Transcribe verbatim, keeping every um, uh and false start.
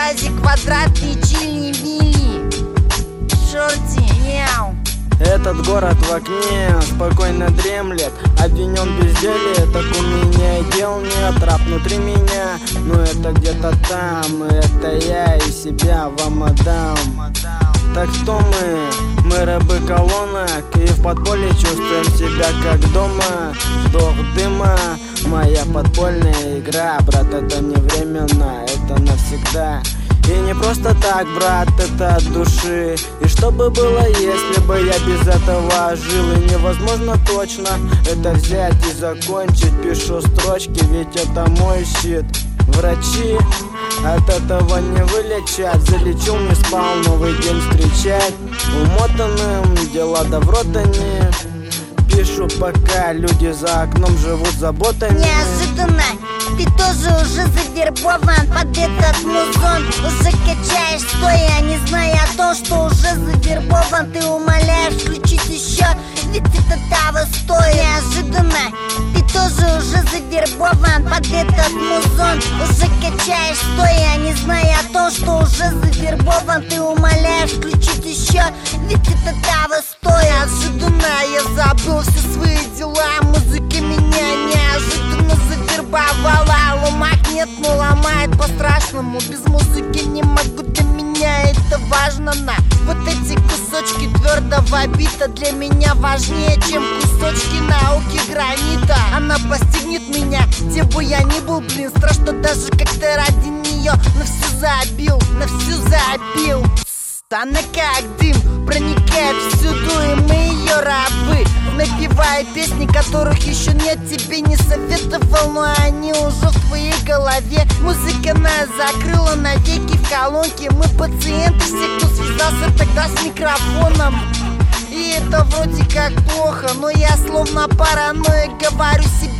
фразе квадратный чили-мили. Шорти, няу. Этот город в окне спокойно дремлет, обвинен в безделии, так у меня и дел нет. Рап внутри меня, но это где-то там, и это я и себя вам отдам. Так что мы, мы рабы колонок, и в подполье чувствуем себя как дома. Вдох дыма, моя подпольная игра, брат, это не временно, это навсегда. И не просто так, брат, это от души. И что бы было, если бы я без этого жил? И невозможно точно это взять и закончить. Пишу строчки, ведь это мой щит. Врачи от этого не вылечат. Залечил, не спал, новый день встречать. Умотанным дела да в рот они. Пишу, пока люди за окном живут заботами. Неожиданно ты тоже уже завербован под этот музон. Уже качаешь стоя, не зная о том, что уже завербован. Ты умоляешь включить еще, ведь это того стоит. Неожиданно ты тоже уже завербован под этот музон. Уже качаешь стоя, не зная о том, что уже завербован. Ты умоляешь включить еще, ведь это того стоит. Неожиданно я забыл все свои дела. Музыка меня неожиданно завербовала. Ломать нет, но ломает по-страшному. Без музыки не могу, для меня это важно. На вот эти кусочки твердого бита для меня важнее, чем кусочки науки гранита. Она постигнет меня, где бы я ни был, блин. Страшно даже как-то ради нее. На все забил, на все забил. Она как дым, проникает всюду, и мы ее рабы. Напевая песни, которых еще нет, тебе не советовал, но они уже в твоей голове. Музыка нас закрыла навеки в колонке. Мы пациенты, все, кто связался тогда с микрофоном. И это вроде как плохо, но я словно параноик говорю себе: